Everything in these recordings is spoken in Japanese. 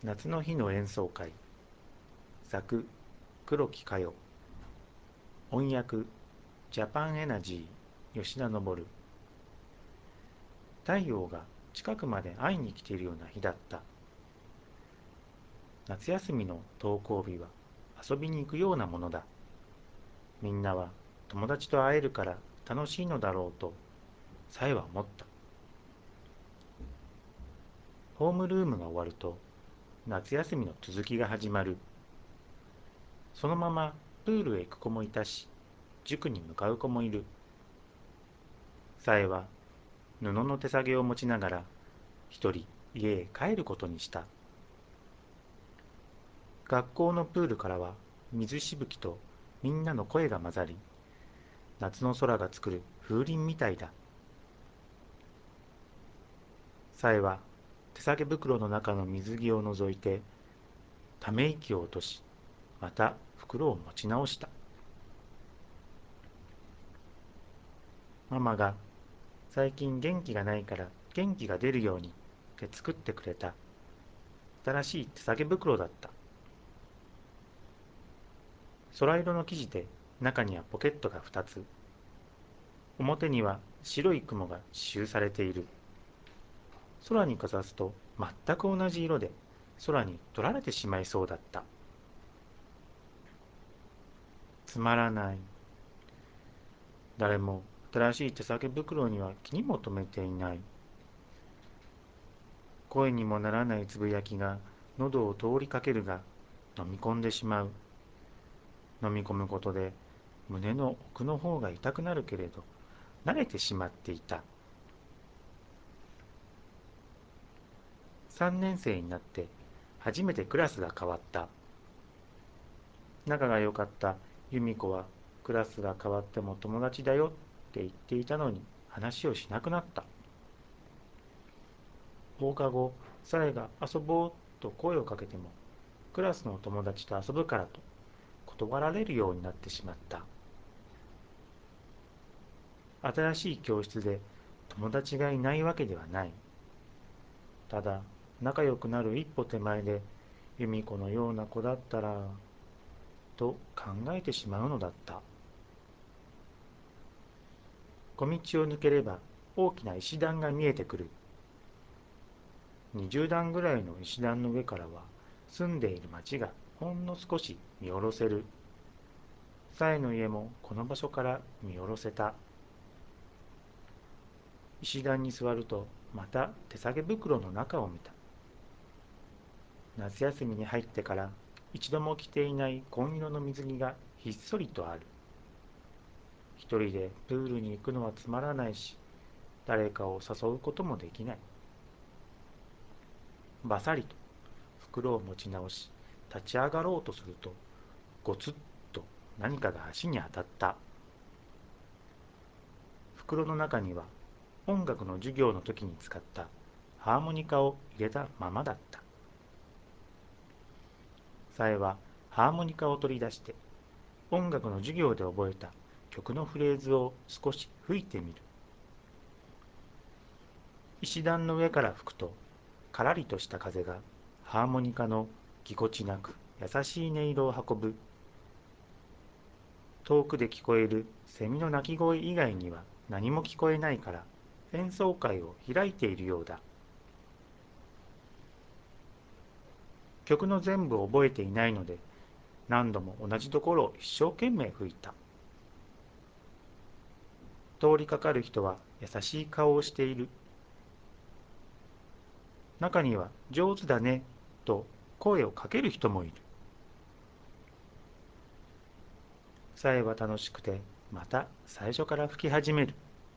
夏の日の演奏会。作黒木佳代。音訳ジャパンエナジー吉田昇。太陽が近くまで会いに来ているような日だった。夏休みの登校日は遊びに行くようなものだ。みんなは友達と会えるから楽しいのだろうとさえは思った。ホームルームが終わると夏休みの続きが始まる。そのままプールへ行く子もいたし、塾に向かう子もいる。さえは布の手提げを持ちながら一人家へ帰ることにした。学校のプールからは水しぶきとみんなの声が混ざり、夏の空が作る風鈴みたいだ。さえは手提げ袋の中の水着を覗いてため息を落とし、また袋を持ち直した。ママが最近元気がないから元気が出るようにって作ってくれた新しい手提げ袋だった。空色の生地で中にはポケットが2つ。表には白い雲が刺繍されている。空にかざすと全く同じ色で空に取られてしまいそうだった。つまらない。誰も新しい手提げ袋には気にも留めていない。声にもならないつぶやきが喉を通りかけるが飲み込んでしまう。飲み込むことで胸の奥の方が痛くなるけれど慣れてしまっていた。3年生になって初めてクラスが変わった。仲が良かった由美子はクラスが変わっても友達だよって言っていたのに話をしなくなった。放課後、さえが遊ぼうと声をかけてもクラスの友達と遊ぶからと断られるようになってしまった。新しい教室で友達がいないわけではない。ただ仲良くなる一歩手前で由美子のような子だったらと考えてしまうのだった。小道を抜ければ大きな石段が見えてくる。20段ぐらいの石段の上からは住んでいる町がほんの少し見下ろせる。さえの家もこの場所から見下ろせた。石段に座るとまた手提げ袋の中を見た。夏休みに入ってから一度も着ていない紺色の水着がひっそりとある。一人でプールに行くのはつまらないし、誰かを誘うこともできない。ばさりと袋を持ち直し、立ち上がろうとすると、ゴツッと何かが足に当たった。袋の中には音楽の授業の時に使ったハーモニカを入れたままだった。さえはハーモニカを取り出して音楽の授業で覚えた曲のフレーズを少し吹いてみる。石段の上から吹くとからりとした風がハーモニカのぎこちなく優しい音色を運ぶ。遠くで聞こえるセミの鳴き声以外には何も聞こえないから演奏会を開いているようだ。曲の全部を覚えていないので何度も同じところを一生懸命吹いた。通りかかる人は優しい顔をしている。中には上手だねと声をかける人もいる。さえは楽しくてまた最初から吹き始める。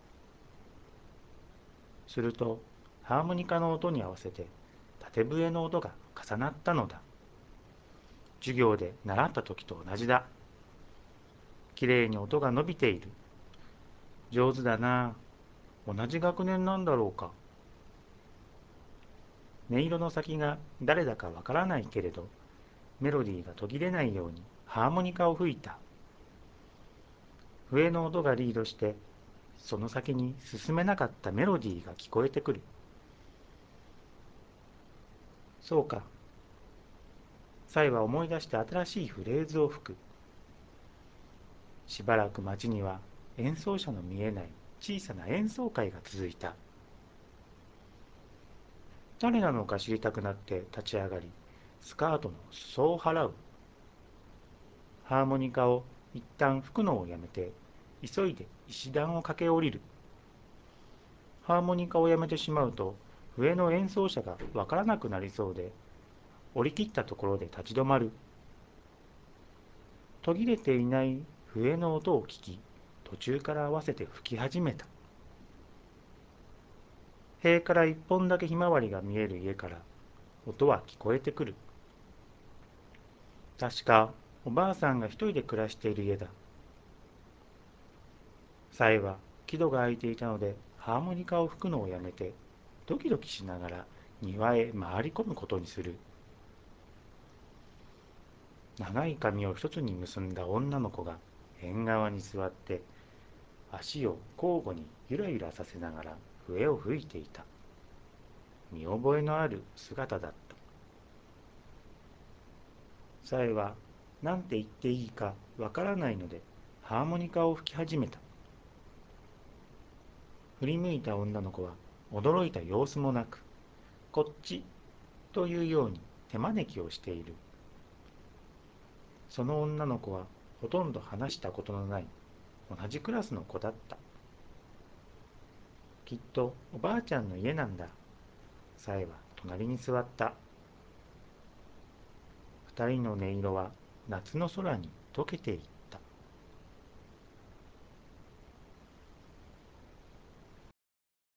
するとハーモニカの音に合わせて縦笛の音が重なったのだ。授業で習った時と同じだ。きれいに音が伸びている。上手だなあ。同じ学年なんだろうか。音色の先が誰だかわからないけれど、メロディーが途切れないようにハーモニカを吹いた。笛の音がリードして、その先に進めなかったメロディーが聞こえてくる。そうか、 サイは思い出して新しいフレーズを吹く。しばらく街には演奏者の見えない小さな演奏会が続いた。誰なのか知りたくなって立ち上がり、スカートの裾を払う。ハーモニカを一旦吹くのをやめて、急いで石段を駆け下りる。ハーモニカをやめてしまうと、笛の演奏者がわからなくなりそうで、降り切ったところで立ち止まる。途切れていない笛の音を聞き、途中から合わせて吹き始めた。塀から一本だけひまわりが見える家から音は聞こえてくる。確かおばあさんが一人で暮らしている家だ。サイは木戸が開いていたのでハーモニカを吹くのをやめて、ドキドキしながら庭へ回り込むことにする。長い髪を一つに結んだ女の子が縁側に座って足を交互にゆらゆらさせながら笛を吹いていた。見覚えのある姿だった。サイは何て言っていいかわからないのでハーモニカを吹き始めた。振り向いた女の子は驚いた様子もなく、こっちというように手招きをしている。その女の子はほとんど話したことのない同じクラスの子だった。きっとおばあちゃんの家なんだ。サイは隣に座った。二人の音色は夏の空に溶けていった。